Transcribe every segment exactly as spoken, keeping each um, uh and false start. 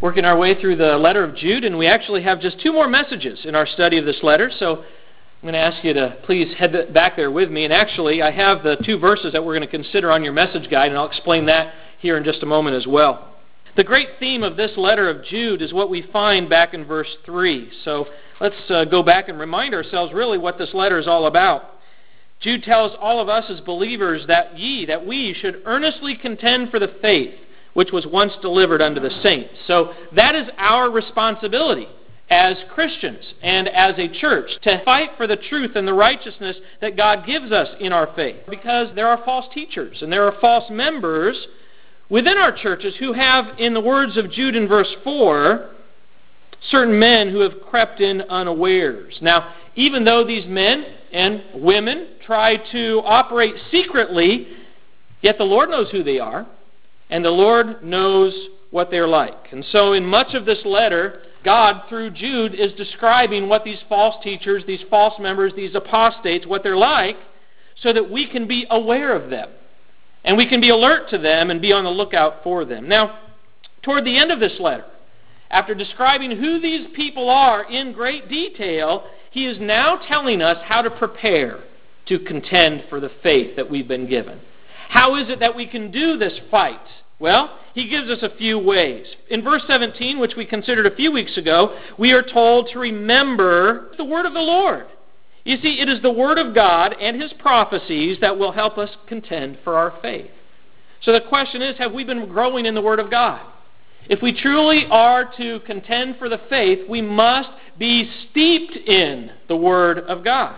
working our way through the letter of Jude, and we actually have just two more messages in our study of this letter, so I'm going to ask you to please head back there with me. And actually, I have the two verses that we're going to consider on your message guide, and I'll explain that here in just a moment as well. The great theme of this letter of Jude is what we find back in verse three. So let's uh, go back and remind ourselves really what this letter is all about. Jude tells all of us as believers that ye, that we should earnestly contend for the faith which was once delivered unto the saints. So that is our responsibility as Christians and as a church, to fight for the truth and the righteousness that God gives us in our faith. Because there are false teachers and there are false members within our churches who have, in the words of Jude in verse four, certain men who have crept in unawares. Now, even though these men and women try to operate secretly, yet the Lord knows who they are. And the Lord knows what they're like. And so in much of this letter, God, through Jude, is describing what these false teachers, these false members, these apostates, what they're like, so that we can be aware of them. And we can be alert to them and be on the lookout for them. Now, toward the end of this letter, after describing who these people are in great detail, he is now telling us how to prepare to contend for the faith that we've been given. How is it that we can do this fight? Well, he gives us a few ways. In verse seventeen, which we considered a few weeks ago, we are told to remember the word of the Lord. You see, it is the word of God and his prophecies that will help us contend for our faith. So the question is, have we been growing in the word of God? If we truly are to contend for the faith, we must be steeped in the word of God.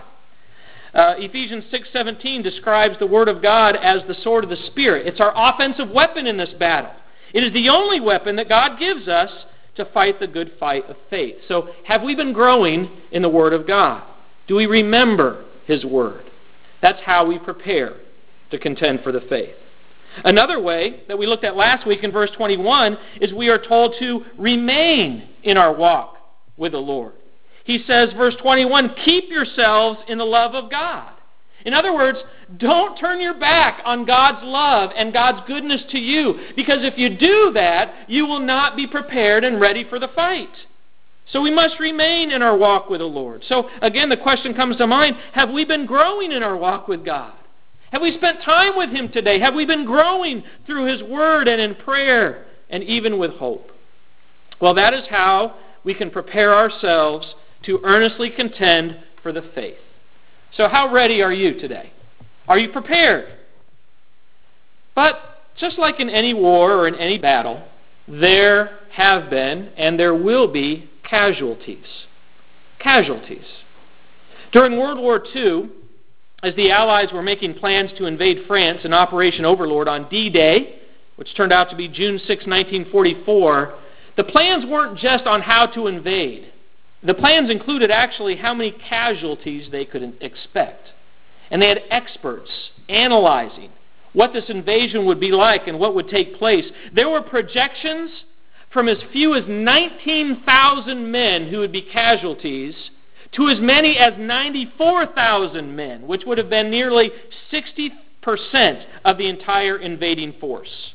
Uh, Ephesians six seventeen describes the Word of God as the sword of the Spirit. It's our offensive weapon in this battle. It is the only weapon that God gives us to fight the good fight of faith. So have we been growing in the Word of God? Do we remember His Word? That's how we prepare to contend for the faith. Another way that we looked at last week in verse twenty-one is we are told to remain in our walk with the Lord. He says, verse twenty-one, keep yourselves in the love of God. In other words, don't turn your back on God's love and God's goodness to you, because if you do that, you will not be prepared and ready for the fight. So we must remain in our walk with the Lord. So again, the question comes to mind, have we been growing in our walk with God? Have we spent time with Him today? Have we been growing through His Word and in prayer and even with hope? Well, that is how we can prepare ourselves to earnestly contend for the faith. So how ready are you today? Are you prepared? But just like in any war or in any battle, there have been and there will be casualties. Casualties. During World War Two, as the Allies were making plans to invade France in Operation Overlord on D-Day, which turned out to be June sixth, nineteen forty-four, the plans weren't just on how to invade. The plans included actually how many casualties they could expect. And they had experts analyzing what this invasion would be like and what would take place. There were projections from as few as nineteen thousand men who would be casualties to as many as ninety-four thousand men, which would have been nearly sixty percent of the entire invading force.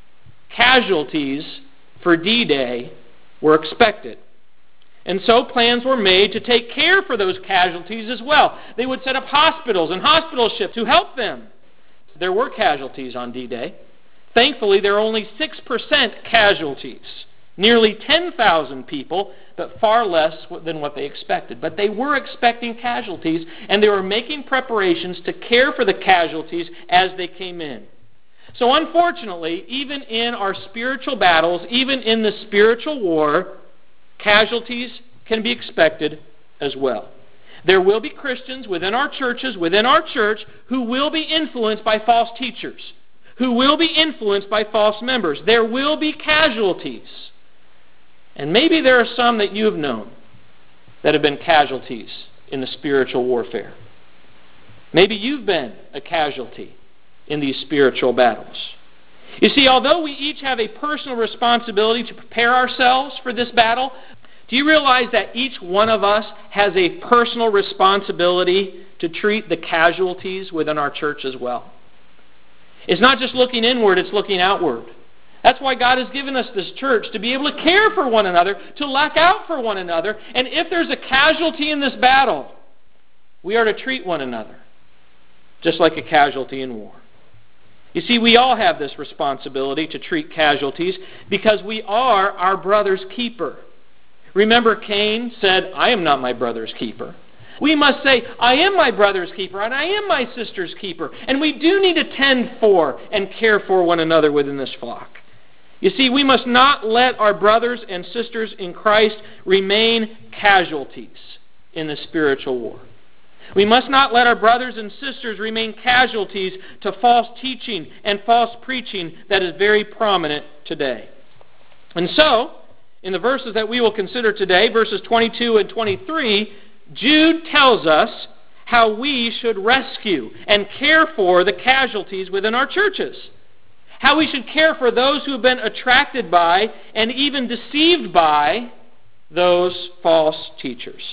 Casualties for D-Day were expected. And so plans were made to take care for those casualties as well. They would set up hospitals and hospital ships to help them. There were casualties on D-Day. Thankfully, there were only six percent casualties. Nearly ten thousand people, but far less than what they expected. But they were expecting casualties, and they were making preparations to care for the casualties as they came in. So unfortunately, even in our spiritual battles, even in the spiritual war, casualties can be expected as well. There will be Christians within our churches, within our church, who will be influenced by false teachers, who will be influenced by false members. There will be casualties. And maybe there are some that you have known that have been casualties in the spiritual warfare. Maybe you've been a casualty in these spiritual battles. You see, although we each have a personal responsibility to prepare ourselves for this battle, do you realize that each one of us has a personal responsibility to treat the casualties within our church as well? It's not just looking inward, it's looking outward. That's why God has given us this church, to be able to care for one another, to look out for one another. And if there's a casualty in this battle, we are to treat one another just like a casualty in war. You see, we all have this responsibility to treat casualties because we are our brother's keeper. Remember, Cain said, I am not my brother's keeper. We must say, I am my brother's keeper and I am my sister's keeper. And we do need to tend for and care for one another within this flock. You see, we must not let our brothers and sisters in Christ remain casualties in the spiritual war. We must not let our brothers and sisters remain casualties to false teaching and false preaching that is very prominent today. And so, in the verses that we will consider today, verses twenty-two and twenty-three, Jude tells us how we should rescue and care for the casualties within our churches. How we should care for those who have been attracted by and even deceived by those false teachers.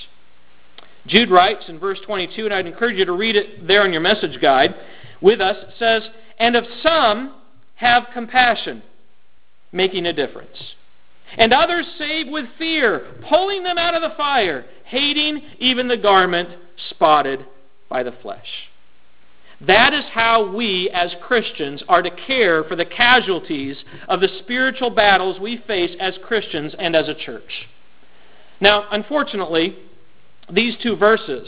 Jude writes in verse twenty-two, and I'd encourage you to read it there on your message guide with us. It says, and of some have compassion, making a difference. And others save with fear, pulling them out of the fire, hating even the garment spotted by the flesh. That is how we as Christians are to care for the casualties of the spiritual battles we face as Christians and as a church. Now, unfortunately, these two verses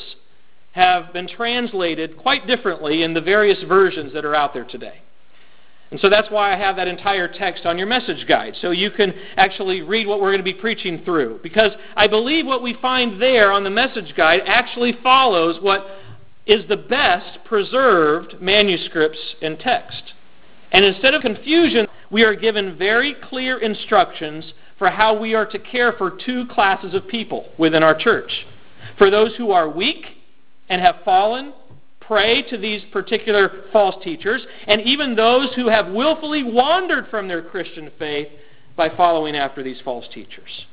have been translated quite differently in the various versions that are out there today. And so that's why I have that entire text on your message guide, so you can actually read what we're going to be preaching through. Because I believe what we find there on the message guide actually follows what is the best preserved manuscripts and text. And instead of confusion, we are given very clear instructions for how we are to care for two classes of people within our church. For those who are weak and have fallen prey to these particular false teachers, and even those who have willfully wandered from their Christian faith by following after these false teachers.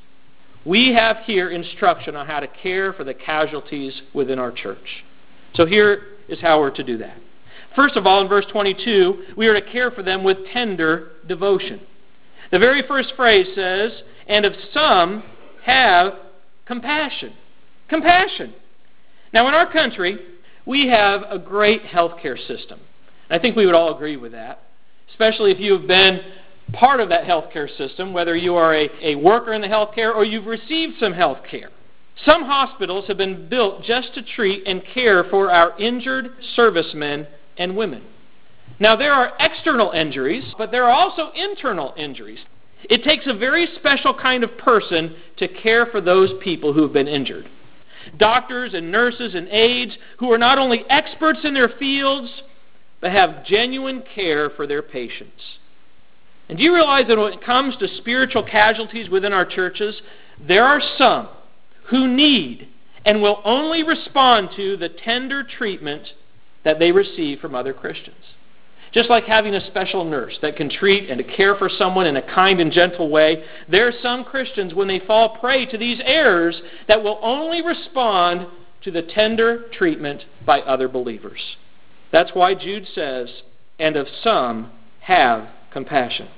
We have here instruction on how to care for the casualties within our church. So here is how we're to do that. First of all, in verse twenty-two, we are to care for them with tender devotion. The very first phrase says, and of some have compassion. Compassion. Now in our country, we have a great healthcare system. I think we would all agree with that, especially if you have been part of that healthcare system, whether you are a, a worker in the healthcare or you've received some healthcare. Some hospitals have been built just to treat and care for our injured servicemen and women. Now there are external injuries, but there are also internal injuries. It takes a very special kind of person to care for those people who have been injured. Doctors and nurses and aides who are not only experts in their fields, but have genuine care for their patients. And do you realize that when it comes to spiritual casualties within our churches, there are some who need and will only respond to the tender treatment that they receive from other Christians. Just like having a special nurse that can treat and to care for someone in a kind and gentle way, there are some Christians, when they fall prey to these errors, that will only respond to the tender treatment by other believers. That's why Jude says, and of some have compassion.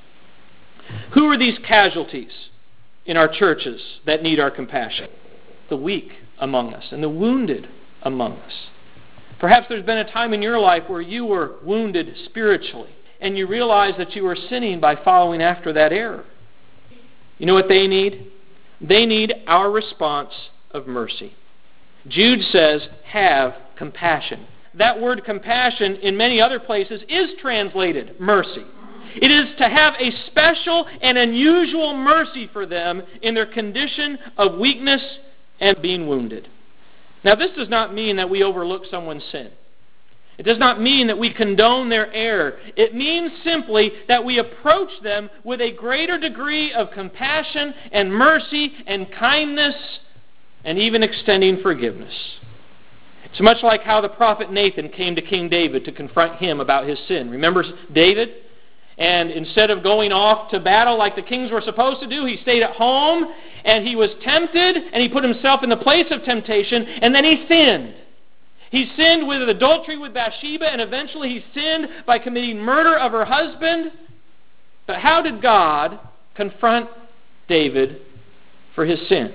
Who are these casualties in our churches that need our compassion? The weak among us and the wounded among us. Perhaps there's been a time in your life where you were wounded spiritually and you realize that you were sinning by following after that error. You know what they need? They need our response of mercy. Jude says, have compassion. That word compassion in many other places is translated mercy. It is to have a special and unusual mercy for them in their condition of weakness and being wounded. Now, this does not mean that we overlook someone's sin. It does not mean that we condone their error. It means simply that we approach them with a greater degree of compassion and mercy and kindness and even extending forgiveness. It's much like how the prophet Nathan came to King David to confront him about his sin. Remember David? And instead of going off to battle like the kings were supposed to do, he stayed at home and he was tempted and he put himself in the place of temptation and then he sinned. He sinned with adultery with Bathsheba and eventually he sinned by committing murder of her husband. But how did God confront David for his sin?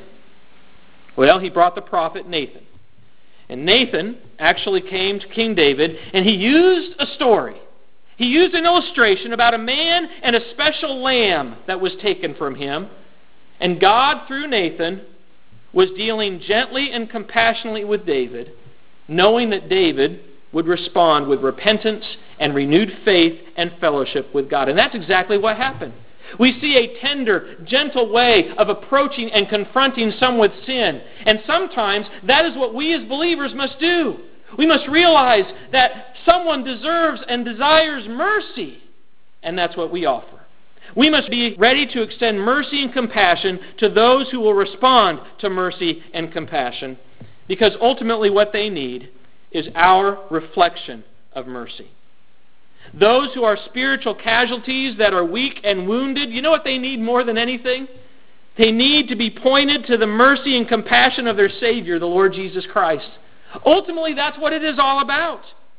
Well, he brought the prophet Nathan. And Nathan actually came to King David, and he used a story. He used an illustration about a man and a special lamb that was taken from him. And God, through Nathan, was dealing gently and compassionately with David, knowing that David would respond with repentance and renewed faith and fellowship with God. And that's exactly what happened. We see a tender, gentle way of approaching and confronting some with sin. And sometimes that is what we as believers must do. We must realize that someone deserves and desires mercy, and that's what we offer. We must be ready to extend mercy and compassion to those who will respond to mercy and compassion, because ultimately what they need is our reflection of mercy. Those who are spiritual casualties that are weak and wounded, you know what they need more than anything? They need to be pointed to the mercy and compassion of their Savior, the Lord Jesus Christ. Ultimately, that's what it is all about.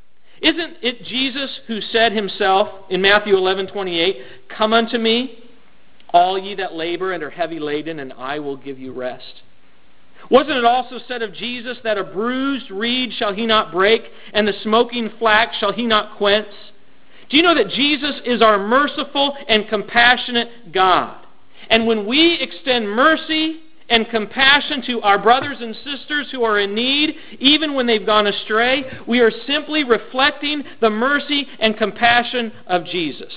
Isn't it Jesus who said himself in Matthew eleven twenty-eight, "Come unto me, all ye that labor and are heavy laden, and I will give you rest"? Wasn't it also said of Jesus that a bruised reed shall he not break, and the smoking flax shall he not quench? Do you know that Jesus is our merciful and compassionate God? And when we extend mercy and compassion to our brothers and sisters who are in need, even when they've gone astray, we are simply reflecting the mercy and compassion of Jesus.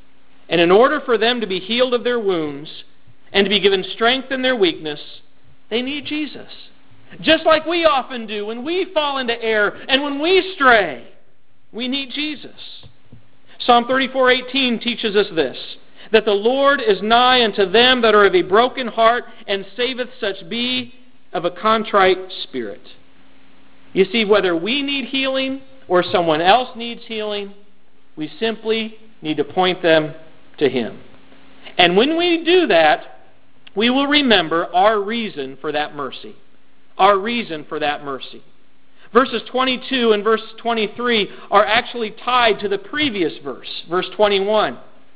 And in order for them to be healed of their wounds and to be given strength in their weakness, they need Jesus. Just like we often do when we fall into error and when we stray, we need Jesus. Psalm thirty-four eighteen teaches us this, that the Lord is nigh unto them that are of a broken heart, and saveth such be of a contrite spirit. You see, whether we need healing or someone else needs healing, we simply need to point them to Him. And when we do that, we will remember our reason for that mercy. Our reason for that mercy. Verses twenty-two and verse twenty-three are actually tied to the previous verse, verse twenty-one.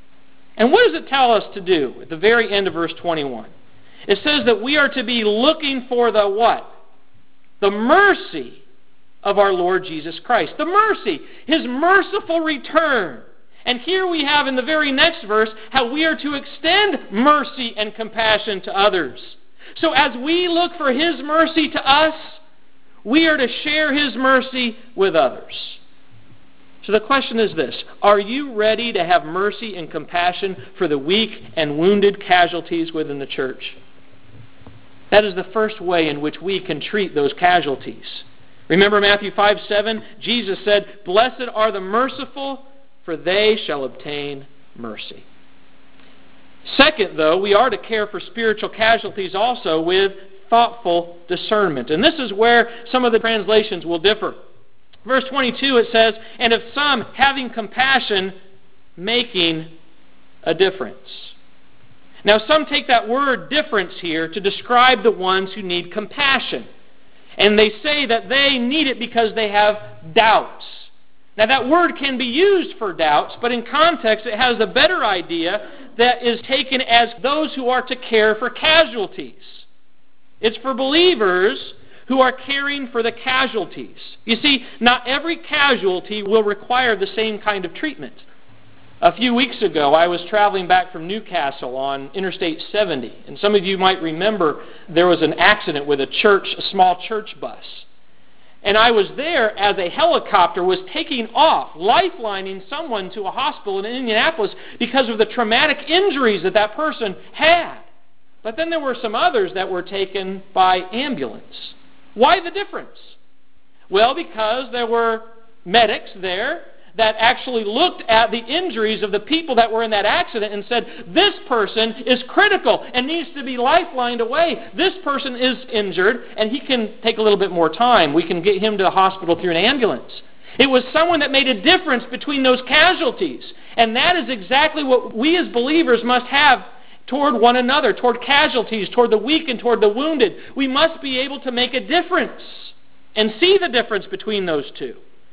And what does it tell us to do at the very end of verse twenty-one? It says that we are to be looking for the what? The mercy of our Lord Jesus Christ. The mercy, His merciful return. And here we have in the very next verse how we are to extend mercy and compassion to others. So as we look for His mercy to us, we are to share His mercy with others. So the question is this: are you ready to have mercy and compassion for the weak and wounded casualties within the church? That is the first way in which we can treat those casualties. Remember Matthew five seven? Jesus said, "Blessed are the merciful, for they shall obtain mercy." Second, though, we are to care for spiritual casualties also with thoughtful discernment. And this is where some of the translations will differ. Verse twenty-two, it says, "And of some, having compassion, making a difference." Now, some take that word difference here to describe the ones who need compassion. And they say that they need it because they have doubts. Now, that word can be used for doubts, but in context it has a better idea that is taken as those who are to care for casualties. It's for believers who are caring for the casualties. You see, not every casualty will require the same kind of treatment. A few weeks ago, I was traveling back from Newcastle on Interstate seventy, and some of you might remember there was an accident with a church, a small church bus. And I was there as a helicopter was taking off, lifelining someone to a hospital in Indianapolis because of the traumatic injuries that that person had. But then there were some others that were taken by ambulance. Why the difference? Well, because there were medics there that actually looked at the injuries of the people that were in that accident and said, this person is critical and needs to be lifelined away. This person is injured and he can take a little bit more time. We can get him to the hospital through an ambulance. It was someone that made a difference between those casualties. And that is exactly what we as believers must have toward one another, toward casualties, toward the weak and toward the wounded. We must be able to make a difference and see the difference between those two.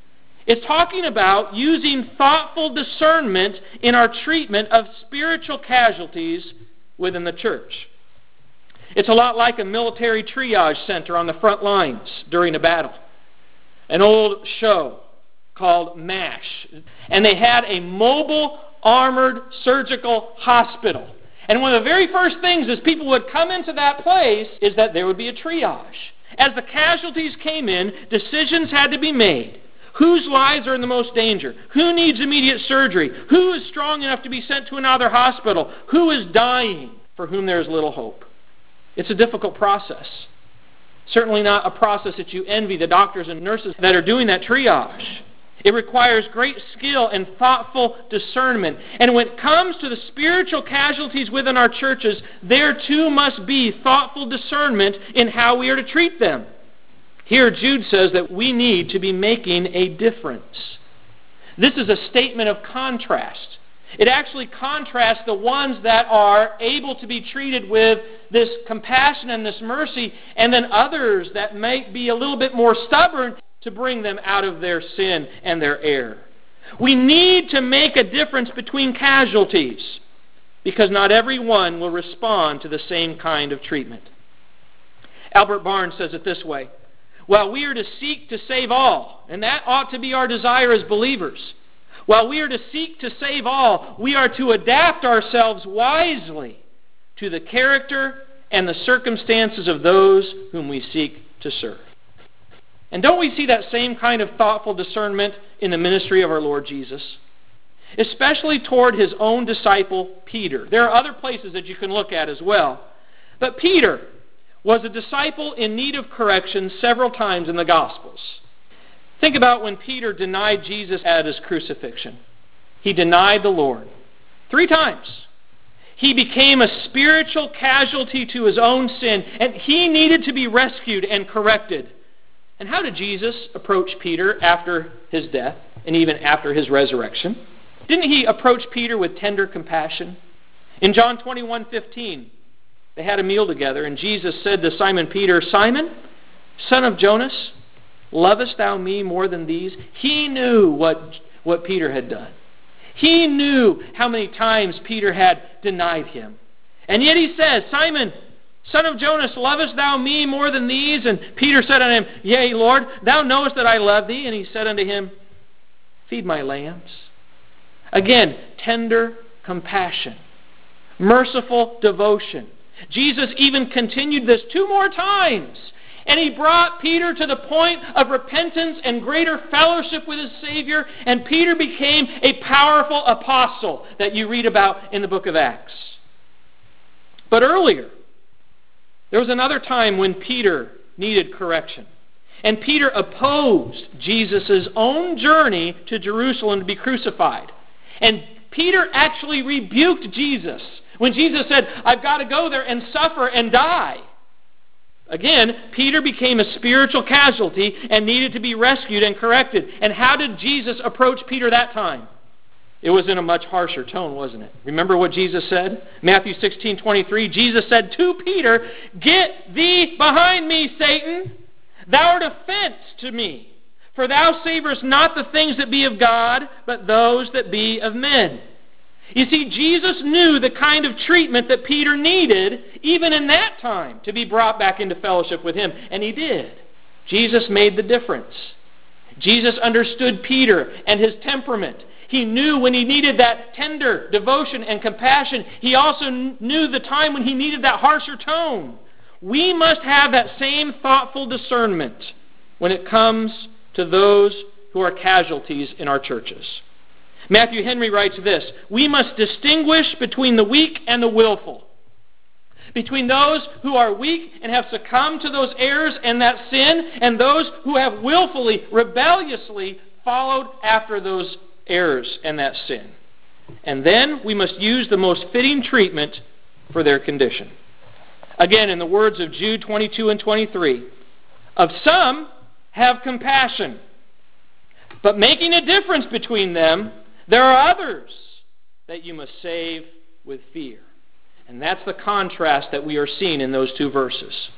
It's talking about using thoughtful discernment in our treatment of spiritual casualties within the church. It's a lot like a military triage center on the front lines during a battle. An old show called MASH. And they had a mobile armored surgical hospital. And one of the very first things as people would come into that place is that there would be a triage. As the casualties came in, decisions had to be made. Whose lives are in the most danger? Who needs immediate surgery? Who is strong enough to be sent to another hospital? Who is dying for whom there is little hope? It's a difficult process. Certainly not a process that you envy the doctors and nurses that are doing that triage. It requires great skill and thoughtful discernment. And when it comes to the spiritual casualties within our churches, there too must be thoughtful discernment in how we are to treat them. Here Jude says that we need to be making a difference. This is a statement of contrast. It actually contrasts the ones that are able to be treated with this compassion and this mercy, and then others that might be a little bit more stubborn to bring them out of their sin and their error. We need to make a difference between casualties, because not everyone will respond to the same kind of treatment. Albert Barnes says it this way: while we are to seek to save all, and that ought to be our desire as believers, while we are to seek to save all, we are to adapt ourselves wisely to the character and the circumstances of those whom we seek to serve. And don't we see that same kind of thoughtful discernment in the ministry of our Lord Jesus? Especially toward his own disciple, Peter. There are other places that you can look at as well. But Peter was a disciple in need of correction several times in the Gospels. Think about when Peter denied Jesus at his crucifixion. He denied the Lord three times. He became a spiritual casualty to his own sin, and he needed to be rescued and corrected. And how did Jesus approach Peter after his death and even after his resurrection? Didn't he approach Peter with tender compassion? In John twenty-one fifteen, they had a meal together, and Jesus said to Simon Peter, "Simon, son of Jonas, lovest thou me more than these?" He knew what, what Peter had done. He knew how many times Peter had denied him. And yet he says, "Simon, son of Jonas, lovest thou me more than these?" And Peter said unto him, "Yea, Lord, thou knowest that I love thee." And he said unto him, "Feed my lambs." Again, tender compassion, merciful devotion. Jesus even continued this two more times. And he brought Peter to the point of repentance and greater fellowship with his Savior. And Peter became a powerful apostle that you read about in the book of Acts. But earlier, there was another time when Peter needed correction. And Peter opposed Jesus' own journey to Jerusalem to be crucified. And Peter actually rebuked Jesus when Jesus said, "I've got to go there and suffer and die." Again, Peter became a spiritual casualty and needed to be rescued and corrected. And how did Jesus approach Peter that time? It was in a much harsher tone, wasn't it? Remember what Jesus said? Matthew sixteen twenty-three, Jesus said to Peter, "Get thee behind me, Satan. Thou art a fence to me. For thou savorest not the things that be of God, but those that be of men." You see, Jesus knew the kind of treatment that Peter needed, even in that time, to be brought back into fellowship with him. And he did. Jesus made the difference. Jesus understood Peter and his temperament. He knew when he needed that tender devotion and compassion. He also knew the time when he needed that harsher tone. We must have that same thoughtful discernment when it comes to those who are casualties in our churches. Matthew Henry writes this: "We must distinguish between the weak and the willful, between those who are weak and have succumbed to those errors and that sin, and those who have willfully, rebelliously followed after those errors and that sin. And then we must use the most fitting treatment for their condition." Again, in the words of Jude twenty-two and twenty-three, "Of some have compassion, but making a difference between them, there are others that you must save with fear." And that's the contrast that we are seeing in those two verses.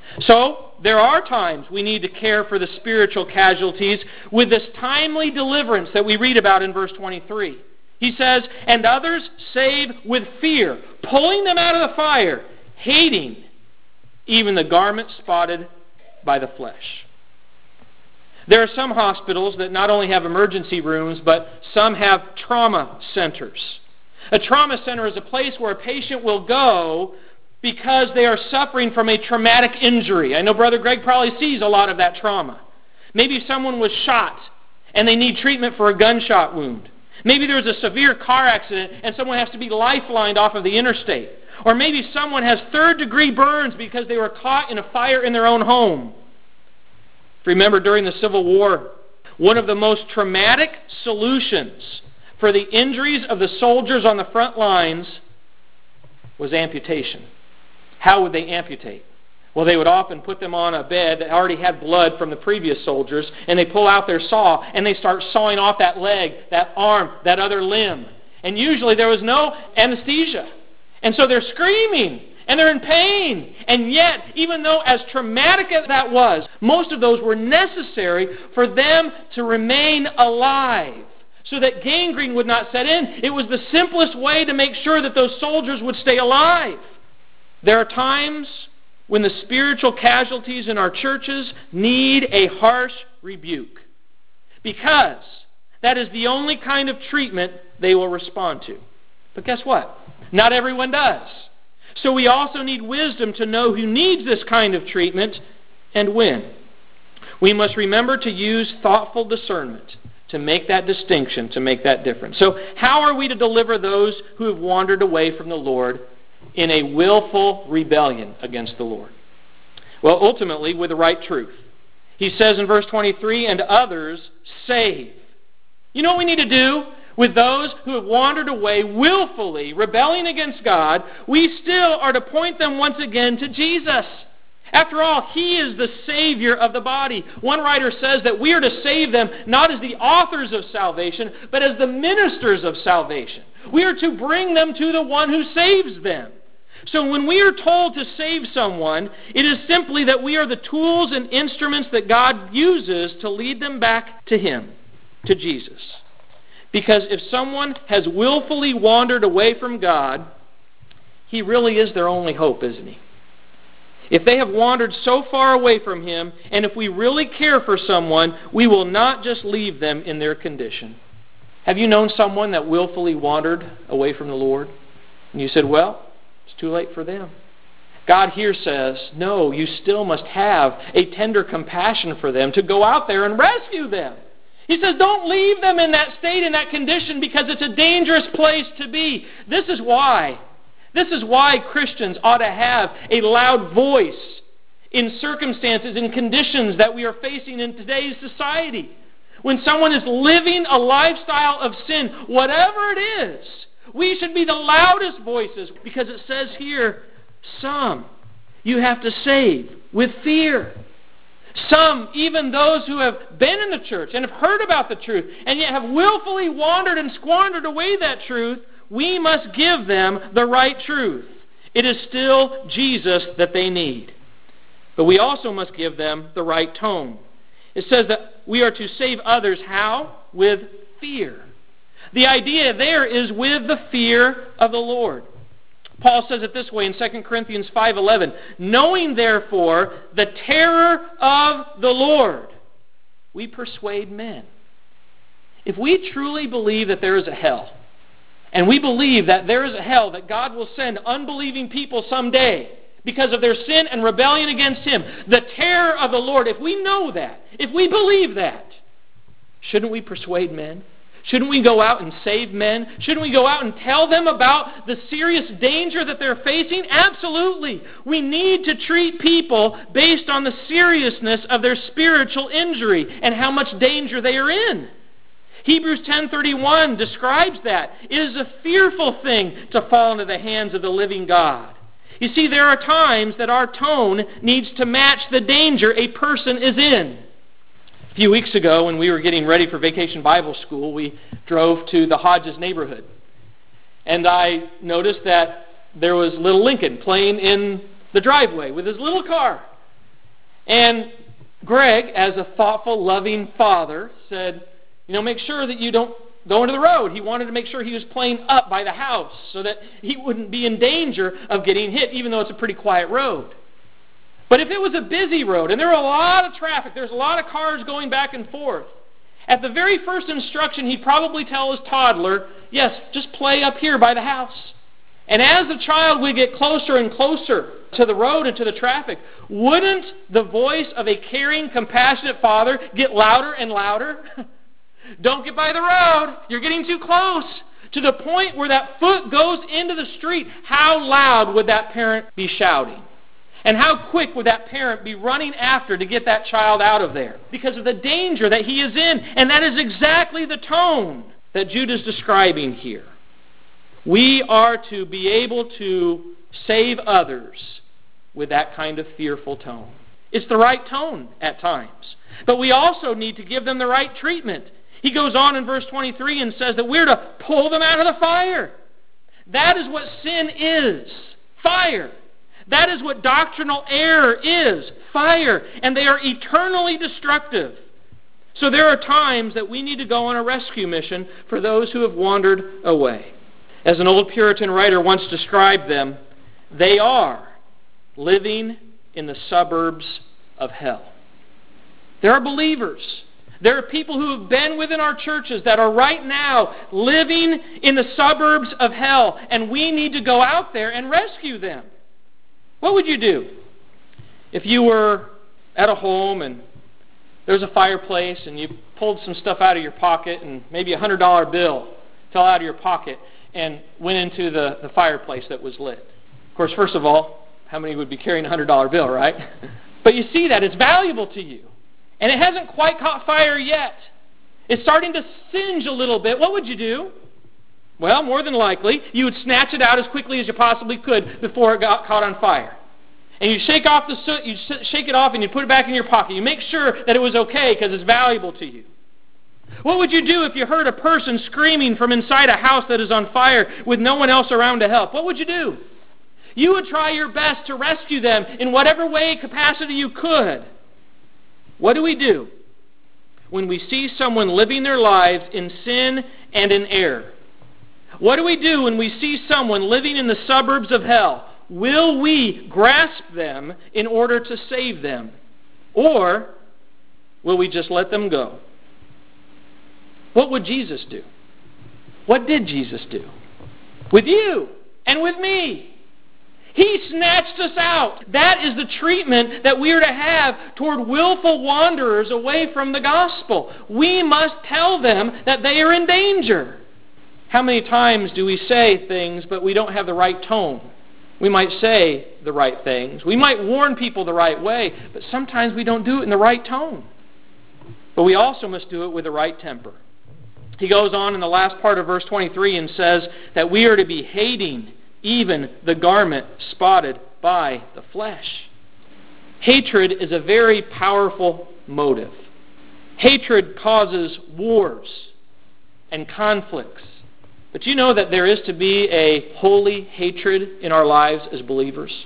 So, there are times we need to care for the spiritual casualties with this timely deliverance that we read about in verse twenty-three. He says, and others save with fear, pulling them out of the fire, hating even the garment spotted by the flesh. There are some hospitals that not only have emergency rooms, but some have trauma centers. A trauma center is a place where a patient will go because they are suffering from a traumatic injury. I know Brother Greg probably sees a lot of that trauma. Maybe someone was shot and they need treatment for a gunshot wound. Maybe there's a severe car accident and someone has to be lifelined off of the interstate. Or maybe someone has third-degree burns because they were caught in a fire in their own home. Remember, during the Civil War, one of the most traumatic solutions for the injuries of the soldiers on the front lines was amputation. How would they amputate? Well, they would often put them on a bed that already had blood from the previous soldiers, and they pull out their saw, and they start sawing off that leg, that arm, that other limb. And usually there was no anesthesia. And so they're screaming, and they're in pain. And yet, even though as traumatic as that was, most of those were necessary for them to remain alive, so that gangrene would not set in. It was the simplest way to make sure that those soldiers would stay alive. There are times when the spiritual casualties in our churches need a harsh rebuke, because that is the only kind of treatment they will respond to. But guess what? Not everyone does. So we also need wisdom to know who needs this kind of treatment and when. We must remember to use thoughtful discernment to make that distinction, to make that difference. So how are we to deliver those who have wandered away from the Lord in a willful rebellion against the Lord? Well, ultimately, with the right truth. He says in verse twenty-three, and others save. You know what we need to do with those who have wandered away willfully, rebelling against God? We still are to point them once again to Jesus. After all, He is the Savior of the body. One writer says that we are to save them not as the authors of salvation, but as the ministers of salvation. We are to bring them to the one who saves them. So when we are told to save someone, it is simply that we are the tools and instruments that God uses to lead them back to Him, to Jesus. Because if someone has willfully wandered away from God, He really is their only hope, isn't He? If they have wandered so far away from Him, and if we really care for someone, we will not just leave them in their condition. Have you known someone that willfully wandered away from the Lord? And you said, well, it's too late for them. God here says, no, you still must have a tender compassion for them to go out there and rescue them. He says, don't leave them in that state, in that condition, because it's a dangerous place to be. This is why. This is why Christians ought to have a loud voice in circumstances and conditions that we are facing in today's society. When someone is living a lifestyle of sin, whatever it is, we should be the loudest voices, because it says here, some you have to save with fear. Some, even those who have been in the church and have heard about the truth, and yet have willfully wandered and squandered away that truth, we must give them the right truth. It is still Jesus that they need. But we also must give them the right tone. It says that we are to save others how? With fear. The idea there is with the fear of the Lord. Paul says it this way in Second Corinthians five eleven, knowing therefore the terror of the Lord, we persuade men. If we truly believe that there is a hell, and we believe that there is a hell that God will send unbelieving people someday because of their sin and rebellion against Him, the terror of the Lord, if we know that, if we believe that, shouldn't we persuade men? Shouldn't we go out and save men? Shouldn't we go out and tell them about the serious danger that they're facing? Absolutely. We need to treat people based on the seriousness of their spiritual injury and how much danger they are in. Hebrews ten thirty-one describes that. It is a fearful thing to fall into the hands of the living God. You see, there are times that our tone needs to match the danger a person is in. A few weeks ago, when we were getting ready for Vacation Bible School, we drove to the Hodges neighborhood. And I noticed that there was little Lincoln playing in the driveway with his little car. And Greg, as a thoughtful, loving father, said, you know, make sure that you don't go into the road. He wanted to make sure he was playing up by the house so that he wouldn't be in danger of getting hit, even though it's a pretty quiet road. But if it was a busy road and there were a lot of traffic, there's a lot of cars going back and forth, at the very first instruction, he'd probably tell his toddler, yes, just play up here by the house. And as the child would get closer and closer to the road and to the traffic, wouldn't the voice of a caring, compassionate father get louder and louder? Don't get by the road. You're getting too close. To the point where that foot goes into the street, how loud would that parent be shouting? And how quick would that parent be running after to get that child out of there? Because of the danger that he is in. And that is exactly the tone that Jude is describing here. We are to be able to save others with that kind of fearful tone. It's the right tone at times. But we also need to give them the right treatment. He goes on in verse twenty-three and says that we're to pull them out of the fire. That is what sin is. Fire. That is what doctrinal error is. Fire. And they are eternally destructive. So there are times that we need to go on a rescue mission for those who have wandered away. As an old Puritan writer once described them, they are living in the suburbs of hell. There are believers. There are people who have been within our churches that are right now living in the suburbs of hell, and we need to go out there and rescue them. What would you do if you were at a home and there's a fireplace and you pulled some stuff out of your pocket and maybe a one hundred dollar bill fell out of your pocket and went into the, the fireplace that was lit? Of course, first of all, how many would be carrying a one hundred dollar bill, right? But you see that. It's valuable to you. And it hasn't quite caught fire yet. It's starting to singe a little bit. What would you do? Well, more than likely, you would snatch it out as quickly as you possibly could before it got caught on fire. And you shake off the soot, you shake it off, and you put it back in your pocket. You make sure that it was okay because it's valuable to you. What would you do if you heard a person screaming from inside a house that is on fire with no one else around to help? What would you do? You would try your best to rescue them in whatever way, capacity you could. What do we do when we see someone living their lives in sin and in error? What do we do when we see someone living in the suburbs of hell? Will we grasp them in order to save them? Or will we just let them go? What would Jesus do? What did Jesus do? With you and with me. He snatched us out. That is the treatment that we are to have toward willful wanderers away from the gospel. We must tell them that they are in danger. How many times do we say things, but we don't have the right tone? We might say the right things. We might warn people the right way, but sometimes we don't do it in the right tone. But we also must do it with the right temper. He goes on in the last part of verse twenty-three and says that we are to be hating even the garment spotted by the flesh. Hatred is a very powerful motive. Hatred causes wars and conflicts. But you know that there is to be a holy hatred in our lives as believers.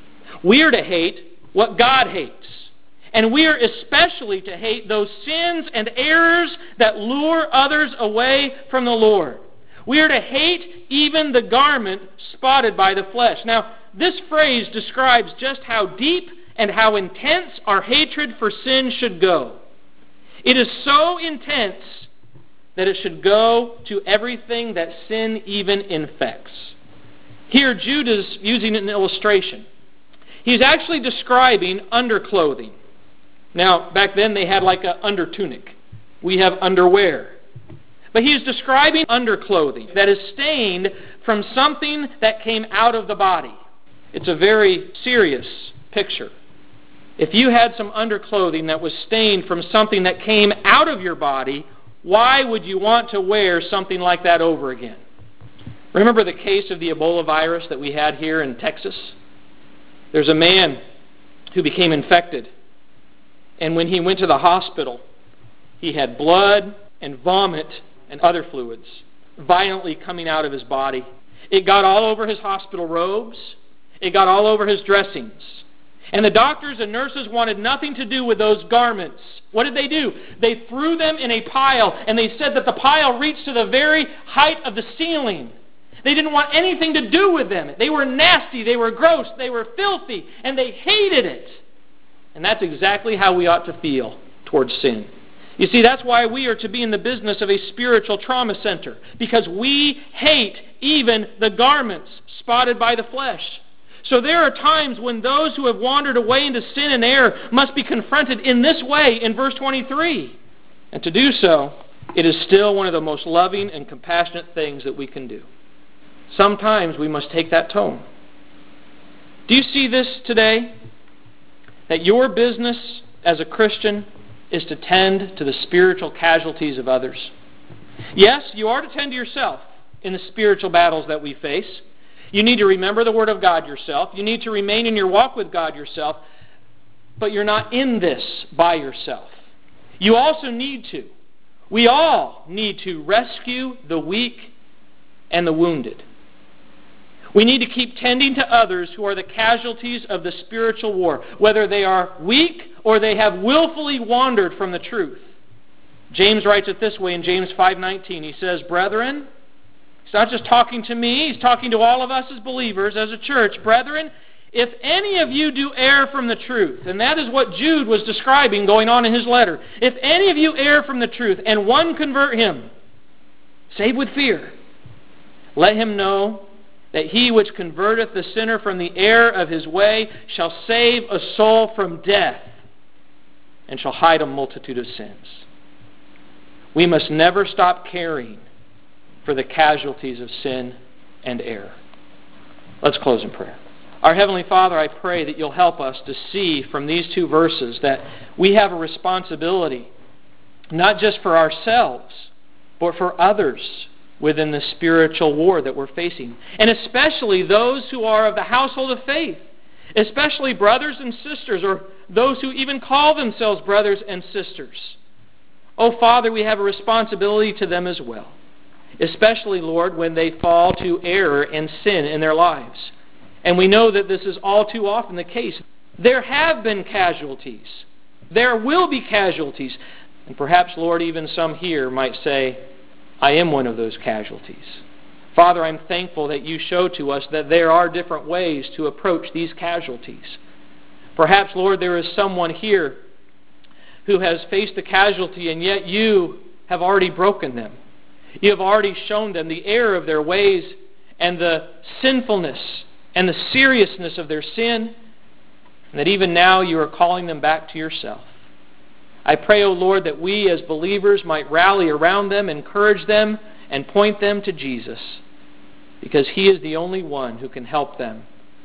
We are to hate what God hates. And we are especially to hate those sins and errors that lure others away from the Lord. We are to hate even the garment spotted by the flesh. Now, this phrase describes just how deep and how intense our hatred for sin should go. It is so intense that it should go to everything that sin even infects. Here, Jude is using an illustration. He's actually describing underclothing. Now, back then they had like an undertunic. We have underwear. But he's describing underclothing that is stained from something that came out of the body. It's a very serious picture. If you had some underclothing that was stained from something that came out of your body, why would you want to wear something like that over again? Remember the case of the Ebola virus that we had here in Texas? There's a man who became infected. And when he went to the hospital, he had blood and vomit and other fluids violently coming out of his body. It got all over his hospital robes. It got all over his dressings. And the doctors and nurses wanted nothing to do with those garments. What did they do? They threw them in a pile, and they said that the pile reached to the very height of the ceiling. They didn't want anything to do with them. They were nasty, they were gross, they were filthy, and they hated it. And that's exactly how we ought to feel towards sin. You see, that's why we are to be in the business of a spiritual trauma center, because we hate even the garments spotted by the flesh. So there are times when those who have wandered away into sin and error must be confronted in this way in verse twenty-three. And to do so, it is still one of the most loving and compassionate things that we can do. Sometimes we must take that tone. Do you see this today? That your business as a Christian is to tend to the spiritual casualties of others. Yes, you are to tend to yourself in the spiritual battles that we face. You need to remember the Word of God yourself. You need to remain in your walk with God yourself. But you're not in this by yourself. You also need to. We all need to rescue the weak and the wounded. We need to keep tending to others who are the casualties of the spiritual war, whether they are weak or they have willfully wandered from the truth. James writes it this way in James five nineteen. He says, "Brethren," he's not just talking to me, he's talking to all of us as believers, as a church. "Brethren, if any of you do err from the truth," and that is what Jude was describing going on in his letter. "If any of you err from the truth, and one convert him, save with fear, let him know that he which converteth the sinner from the error of his way shall save a soul from death, and shall hide a multitude of sins." We must never stop caring for the casualties of sin and error. Let's close in prayer. Our Heavenly Father, I pray that you'll help us to see from these two verses that we have a responsibility, not just for ourselves, but for others within the spiritual war that we're facing. And especially those who are of the household of faith, especially brothers and sisters, or those who even call themselves brothers and sisters. Oh, Father, we have a responsibility to them as well, especially, Lord, when they fall to error and sin in their lives. And we know that this is all too often the case. There have been casualties. There will be casualties. And perhaps, Lord, even some here might say, I am one of those casualties. Father, I'm thankful that you show to us that there are different ways to approach these casualties. Perhaps, Lord, there is someone here who has faced the casualty, and yet you have already broken them. You have already shown them the error of their ways and the sinfulness and the seriousness of their sin, and that even now you are calling them back to yourself. I pray, O Lord, that we as believers might rally around them, encourage them, and point them to Jesus, because He is the only one who can help them.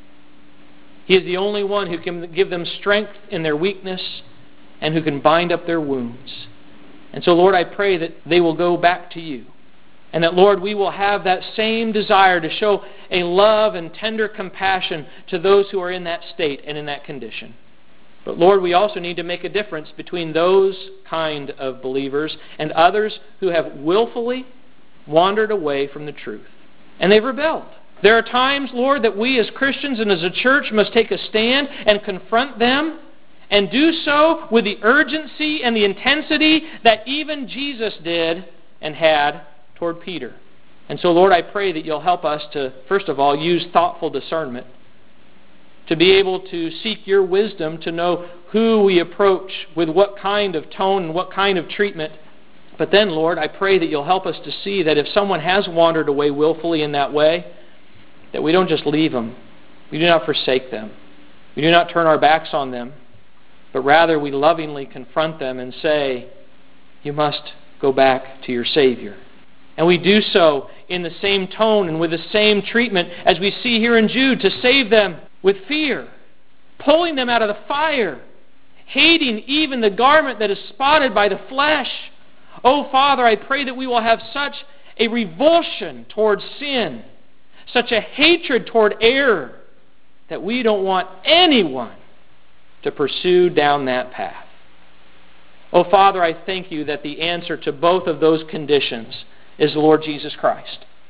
He is the only one who can give them strength in their weakness and who can bind up their wounds. And so, Lord, I pray that they will go back to you, and that, Lord, we will have that same desire to show a love and tender compassion to those who are in that state and in that condition. But, Lord, we also need to make a difference between those kind of believers and others who have willfully wandered away from the truth, and they've rebelled. There are times, Lord, that we as Christians and as a church must take a stand and confront them, and do so with the urgency and the intensity that even Jesus did and had toward Peter. And so, Lord, I pray that you'll help us to, first of all, use thoughtful discernment, to be able to seek your wisdom to know who we approach with what kind of tone and what kind of treatment. But then, Lord, I pray that you'll help us to see that if someone has wandered away willfully in that way, that we don't just leave them. We do not forsake them. We do not turn our backs on them, but rather we lovingly confront them and say, you must go back to your Savior. And we do so in the same tone and with the same treatment as we see here in Jude, to save them with fear, pulling them out of the fire, hating even the garment that is spotted by the flesh. Oh, Father, I pray that we will have such a revulsion towards sin, such a hatred toward error, that we don't want anyone to pursue down that path. Oh, Father, I thank you that the answer to both of those conditions is the Lord Jesus Christ.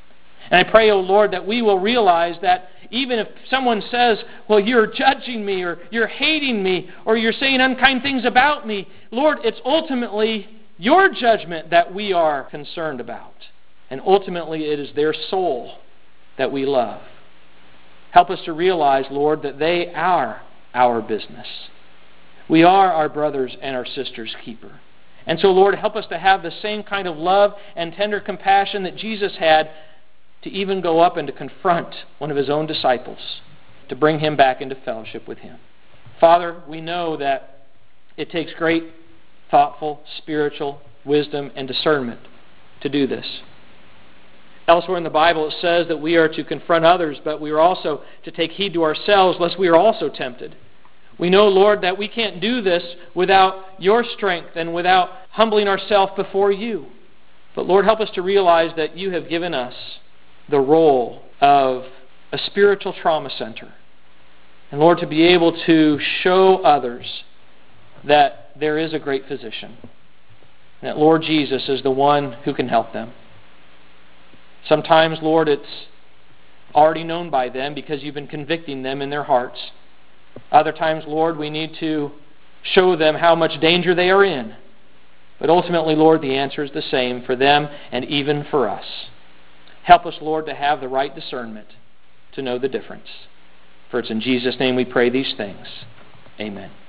And I pray, O Lord, that we will realize that even if someone says, well, you're judging me, or you're hating me, or you're saying unkind things about me, Lord, it's ultimately your judgment that we are concerned about. And ultimately, it is their soul that we love. Help us to realize, Lord, that they are our business. We are our brothers and our sisters' keeper. And so, Lord, help us to have the same kind of love and tender compassion that Jesus had, to even go up and to confront one of his own disciples, to bring him back into fellowship with him. Father, we know that it takes great, thoughtful, spiritual wisdom and discernment to do this. Elsewhere in the Bible it says that we are to confront others, but we are also to take heed to ourselves, lest we are also tempted. We know, Lord, that we can't do this without your strength and without humbling ourselves before you. But Lord, help us to realize that you have given us the role of a spiritual trauma center. And Lord, to be able to show others that there is a great physician. And that Lord Jesus is the one who can help them. Sometimes, Lord, it's already known by them because you've been convicting them in their hearts. Other times, Lord, we need to show them how much danger they are in. But ultimately, Lord, the answer is the same for them and even for us. Help us, Lord, to have the right discernment to know the difference. For it's in Jesus' name we pray these things. Amen.